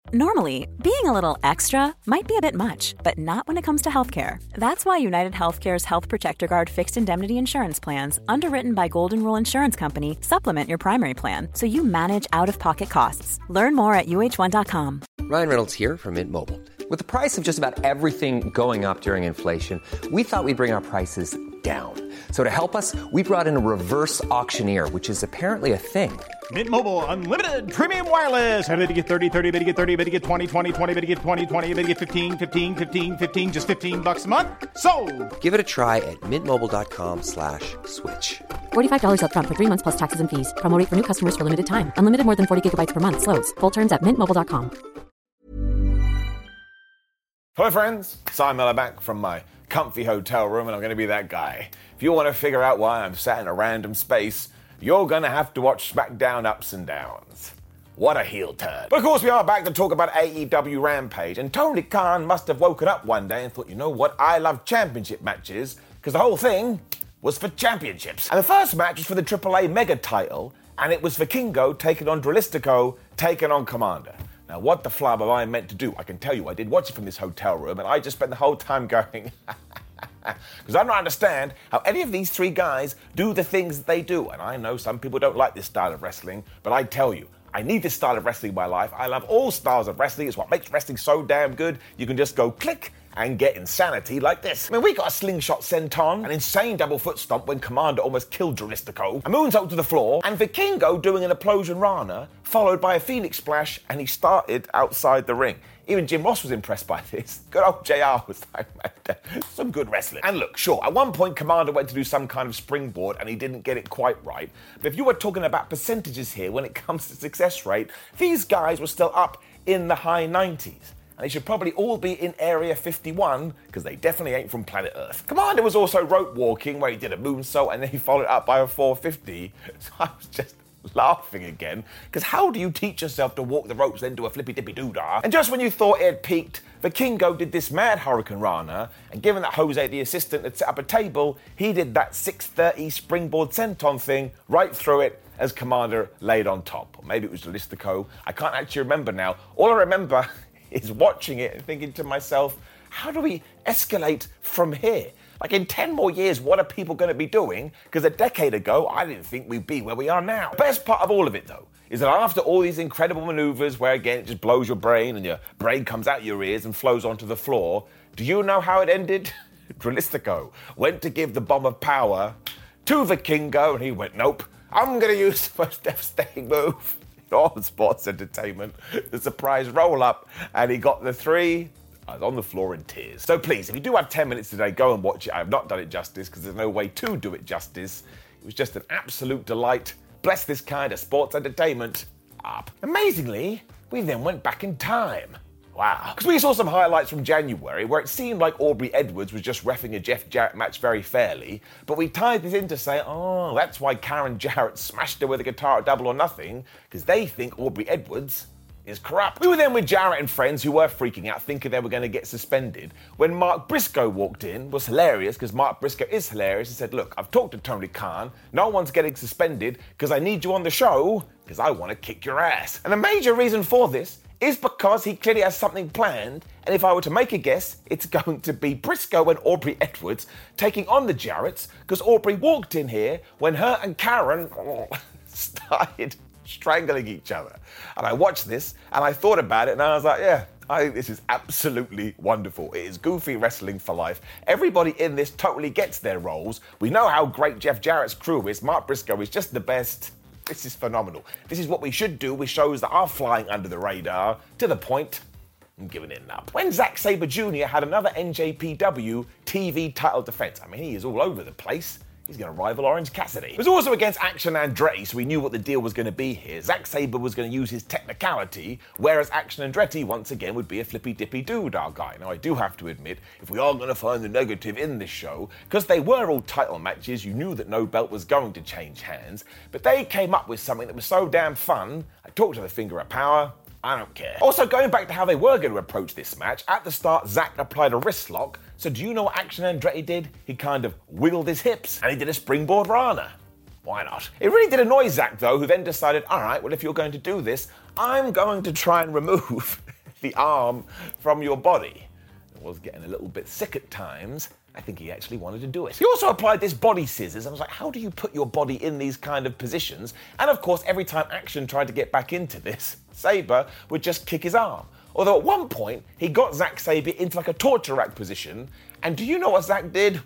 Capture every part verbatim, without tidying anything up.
Normally, being a little extra might be a bit much, but not when it comes to healthcare. That's why United Healthcare's Health Protector Guard fixed indemnity insurance plans, underwritten by Golden Rule Insurance Company, supplement your primary plan so you manage out-of-pocket costs. Learn more at U H one dot com. Ryan Reynolds here from Mint Mobile. With the price of just about everything going up during inflation, we thought we'd bring our prices down. So to help us, we brought in a reverse auctioneer, which is apparently a thing. Mint Mobile Unlimited Premium Wireless. How to get thirty, thirty, how to get thirty, how to get twenty, twenty, twenty, how to get twenty, twenty, how to get fifteen, fifteen, fifteen, fifteen, just fifteen bucks a month? Sold! Give it a try at mintmobile.com slash switch. forty-five dollars up front for three months plus taxes and fees. Promo rate for new customers for limited time. Unlimited more than forty gigabytes per month. Slows full terms at mint mobile dot com. Hello friends, Simon Miller back from my comfy hotel room, and I'm going to be that guy. If you want to figure out why I'm sat in a random space, you're going to have to watch SmackDown Ups and Downs. What a heel turn. But of course we are back to talk about A E W Rampage, and Tony Khan must have woken up one day and thought, you know what, I love championship matches, because the whole thing was for championships. And the first match was for the Triple A Mega title, and it was Vikingo taking on Dralistico, taking on Commander. Now, what the flab am I meant to do? I can tell you, I did watch it from this hotel room, and I just spent the whole time going, because I don't understand how any of these three guys do the things that they do. And I know some people don't like this style of wrestling, but I tell you, I need this style of wrestling in my life. I love all styles of wrestling. It's what makes wrestling so damn good. You can just go click and get insanity like this. I mean, we got a slingshot senton, an insane double foot stomp when Commander almost killed Dralistico, a moonsault to the floor, and Vikingo doing an implosion Rana, followed by a Phoenix splash, and he started outside the ring. Even Jim Ross was impressed by this. Good old J R was like, some good wrestling. And look, sure, at one point Commander went to do some kind of springboard and he didn't get it quite right. But if you were talking about percentages here when it comes to success rate, these guys were still up in the high nineties. And they should probably all be in Area fifty-one, because they definitely ain't from planet Earth. Commander was also rope walking, where he did a moonsault and then he followed it up by a four fifty. So I was just laughing again, because how do you teach yourself to walk the ropes then do a flippy dippy doodah? And just when you thought it had peaked, Vikingo did this mad Hurricane Rana, and given that Jose the assistant had set up a table, he did that six thirty springboard senton thing right through it as Commander laid on top. Or maybe it was Dralistico. I can't actually remember now. All I remember is watching it and thinking to myself, how do we escalate from here? Like in ten more years, what are people going to be doing? Because a decade ago, I didn't think we'd be where we are now. The best part of all of it, though, is that after all these incredible maneuvers where, again, it just blows your brain and your brain comes out your ears and flows onto the floor, do you know how it ended? Dralistico went to give the bomb of power to Vikingo, and he went, nope, I'm going to use the most devastating move in all the sports entertainment, the surprise roll-up, and he got the three. I was on the floor in tears. So please, if you do have ten minutes today, go and watch it. I have not done it justice, because there's no way to do it justice. It was just an absolute delight. Bless this kind of sports entertainment up. Amazingly, we then went back in time. Wow. Because we saw some highlights from January where it seemed like Aubrey Edwards was just reffing a Jeff Jarrett match very fairly, but we tied this in to say, oh, that's why Karen Jarrett smashed her with a guitar at Double or Nothing, because they think Aubrey Edwards is corrupt. We were then with Jarrett and friends who were freaking out, thinking they were going to get suspended, when Mark Briscoe walked in. Was hilarious, because Mark Briscoe is hilarious. He said, look, I've talked to Tony Khan. No one's getting suspended because I need you on the show because I want to kick your ass. And the major reason for this is because he clearly has something planned, and if I were to make a guess, it's going to be Briscoe and Aubrey Edwards taking on the Jarretts, because Aubrey walked in here when her and Karen started strangling each other. And I watched this, and I thought about it, and I was like, yeah, I think this is absolutely wonderful. It is goofy wrestling for life. Everybody in this totally gets their roles. We know how great Jeff Jarrett's crew is. Mark Briscoe is just the best. This is phenomenal. This is what we should do with shows that are flying under the radar. To the point, I'm giving it up. When Zack Sabre Junior had another N J P W T V title defense, I mean, he is all over the place. He's going to rival Orange Cassidy. It was also against Action Andretti, so we knew what the deal was going to be here. Zack Sabre was going to use his technicality, whereas Action Andretti, once again, would be a flippy-dippy-doo-dah guy. Now, I do have to admit, if we are going to find the negative in this show, because they were all title matches, you knew that no belt was going to change hands, but they came up with something that was so damn fun. I talked to the Finger of Power. I don't care. Also, going back to how they were going to approach this match, at the start, Zack applied a wrist lock. So do you know what Action Andretti did? He kind of wiggled his hips, and he did a springboard Rana. Why not? It really did annoy Zack, though, who then decided, all right, well, if you're going to do this, I'm going to try and remove the arm from your body. It was getting a little bit sick at times. I think he actually wanted to do it. He also applied this body scissors. I was like, how do you put your body in these kind of positions? And of course, every time Action tried to get back into this, Sabre would just kick his arm. Although at one point, he got Zack Sabre into like a torture rack position. And do you know what Zack did?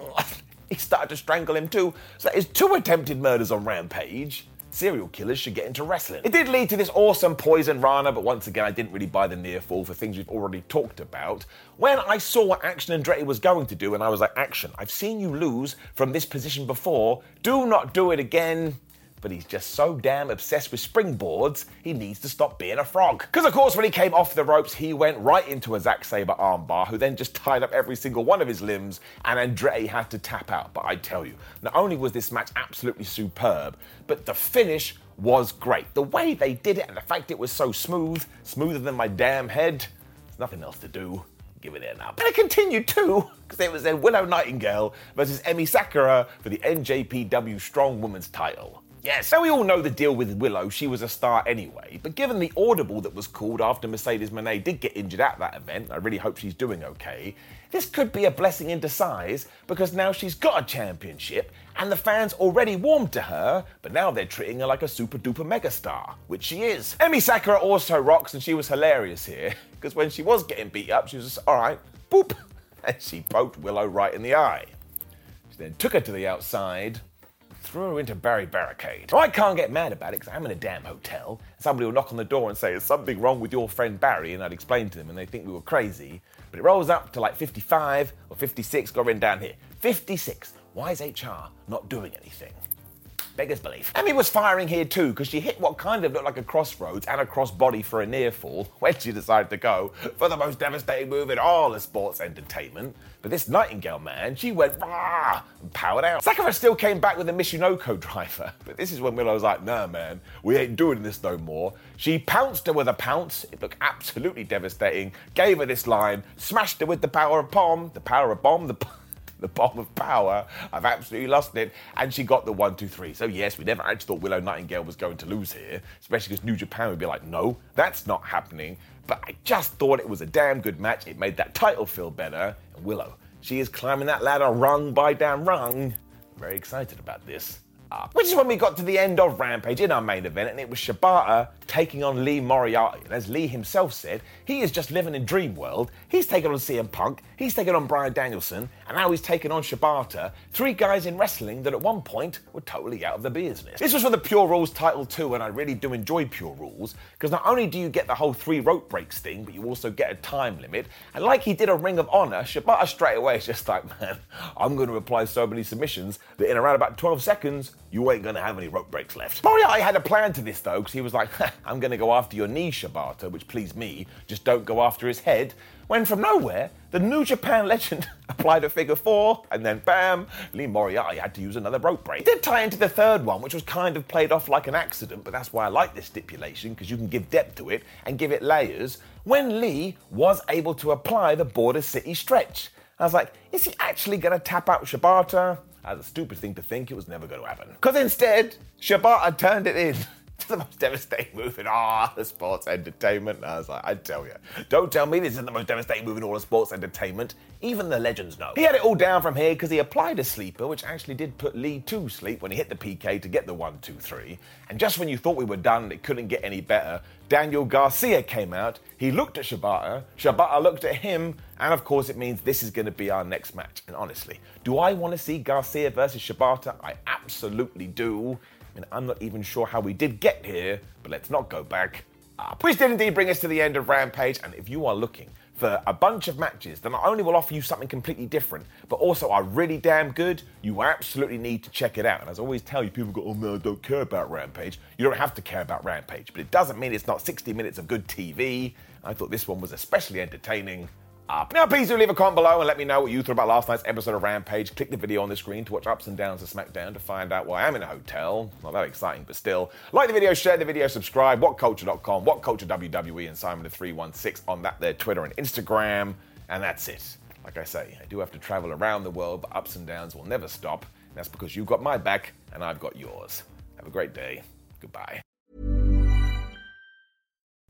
He started to strangle him too. So that is two attempted murders on Rampage. Serial killers should get into wrestling. It did lead to this awesome Poison Rana, but once again, I didn't really buy the near fall for things we've already talked about. When I saw what Action Andretti was going to do, and I was like, Action, I've seen you lose from this position before. Do not do it again. But he's just so damn obsessed with springboards, he needs to stop being a frog. Because of course, when he came off the ropes, he went right into a Zack Sabre armbar, who then just tied up every single one of his limbs, and Andretti had to tap out. But I tell you, not only was this match absolutely superb, but the finish was great. The way they did it, and the fact it was so smooth, smoother than my damn head, there's nothing else to do. Give it in up. And it continued too, because it was then Willow Nightingale versus Emi Sakura for the N J P W Strong Women's title. Yes, so we all know the deal with Willow. She was a star anyway. But given the audible that was called after Mercedes Moné did get injured at that event, I really hope she's doing okay, this could be a blessing in disguise because now she's got a championship and the fans already warmed to her, but now they're treating her like a super duper megastar, which she is. Emi Sakura also rocks, and she was hilarious here because when she was getting beat up, she was just, all right, boop, and she poked Willow right in the eye. She then took her to the outside, threw her into Barry Barricade. Now, I can't get mad about it because I'm in a damn hotel. Somebody will knock on the door and say, there's something wrong with your friend Barry, and I'd explain to them and they think we were crazy. But it rolls up to like fifty-five or fifty-six, got written down here. fifty-six. Why is H R not doing anything? Beggars belief. Emi was firing here too, because she hit what kind of looked like a crossroads and a crossbody for a near fall when she decided to go for the most devastating move in all of sports entertainment. But this Nightingale man, she went rah and powered out. Sakura still came back with a Michinoku driver, but this is when Willow was like, nah man, we ain't doing this no more. She pounced her with a pounce. It looked absolutely devastating. Gave her this line, smashed her with the power of bomb, the power of bomb, the the bomb of power. I've absolutely lost it. And she got the one, two, three. So yes, we never actually thought Willow Nightingale was going to lose here, especially because New Japan would be like, no, that's not happening. But I just thought it was a damn good match. It made that title feel better. And Willow, she is climbing that ladder rung by damn rung. I'm very excited about this. Uh, which is when we got to the end of Rampage in our main event, and it was Shibata taking on Lee Moriarty. And as Lee himself said, he is just living in dream world. He's taken on C M Punk, he's taken on Bryan Danielson, and now he's taken on Shibata. Three guys in wrestling that at one point were totally out of the business. This was for the Pure Rules title too, and I really do enjoy Pure Rules, because not only do you get the whole three rope breaks thing, but you also get a time limit. And like he did a Ring of Honor, Shibata straight away is just like, man, I'm going to apply so many submissions that in around about twelve seconds, you ain't gonna have any rope breaks left. Moriarty had a plan to this though, because he was like, I'm gonna go after your knee, Shibata, which pleased me, just don't go after his head. When from nowhere, the New Japan legend applied a figure four, and then bam, Lee Moriarty had to use another rope break. It did tie into the third one, which was kind of played off like an accident, but that's why I like this stipulation, because you can give depth to it and give it layers, when Lee was able to apply the Border City stretch. I was like, is he actually gonna tap out Shibata? That's a stupid thing to think. It was never going to happen. Because instead, Shibata turned it in to the most devastating move in all of sports entertainment. And I was like, I tell you, don't tell me this isn't the most devastating move in all of sports entertainment. Even the legends know. He had it all down from here because he applied a sleeper, which actually did put Lee to sleep when he hit the P K to get the one, two, three. And just when you thought we were done, it couldn't get any better, Daniel Garcia came out. He looked at Shibata. Shibata looked at him. And of course, it means this is going to be our next match. And honestly, do I want to see Garcia versus Shibata? I absolutely do. I mean, I'm not even sure how we did get here, but let's not go back up. Which did indeed bring us to the end of Rampage. And if you are looking for a bunch of matches that not only will offer you something completely different, but also are really damn good, you absolutely need to check it out. And as I always tell you, people go, oh no, I don't care about Rampage. You don't have to care about Rampage, but it doesn't mean it's not sixty minutes of good T V. I thought this one was especially entertaining. Up. Now, please do leave a comment below and let me know what you thought about last night's episode of Rampage. Click the video on the screen to watch ups and downs of SmackDown to find out why I'm in a hotel. Not that exciting, but still. Like the video, share the video, subscribe, what culture dot com, WhatCulture W W E, and Simon the three one six on that there Twitter and Instagram. And that's it. Like I say, I do have to travel around the world, but ups and downs will never stop. And that's because you've got my back and I've got yours. Have a great day. Goodbye.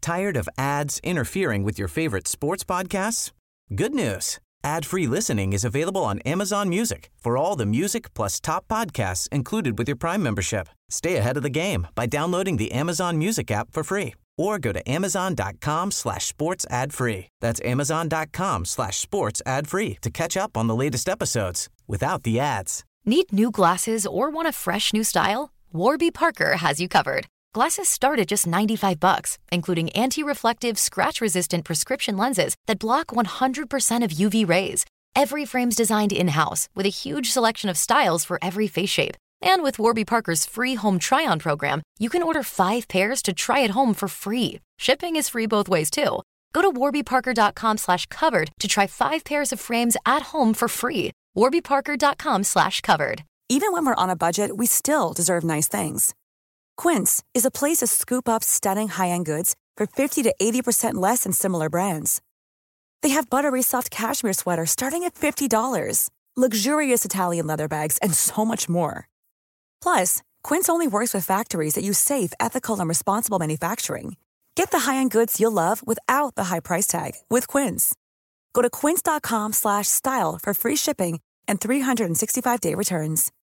Tired of ads interfering with your favorite sports podcasts? Good news. Ad-free listening is available on Amazon Music for all the music plus top podcasts included with your Prime membership. Stay ahead of the game by downloading the Amazon Music app for free or go to amazon.com slash sports ad free. That's amazon.com slash sports ad free to catch up on the latest episodes without the ads. Need new glasses or want a fresh new style? Warby Parker has you covered. Glasses start at just ninety-five bucks, including anti-reflective, scratch-resistant prescription lenses that block one hundred percent of U V rays. Every frame's designed in-house with a huge selection of styles for every face shape. And with Warby Parker's free home try-on program, you can order five pairs to try at home for free. Shipping is free both ways, too. Go to warbyparker.com slash covered to try five pairs of frames at home for free. warbyparker.com slash covered. Even when we're on a budget, we still deserve nice things. Quince is a place to scoop up stunning high-end goods for fifty to eighty percent less than similar brands. They have buttery soft cashmere sweaters starting at fifty dollars, luxurious Italian leather bags, and so much more. Plus, Quince only works with factories that use safe, ethical, and responsible manufacturing. Get the high-end goods you'll love without the high price tag with Quince. Go to quince.com slash style for free shipping and three sixty-five day returns.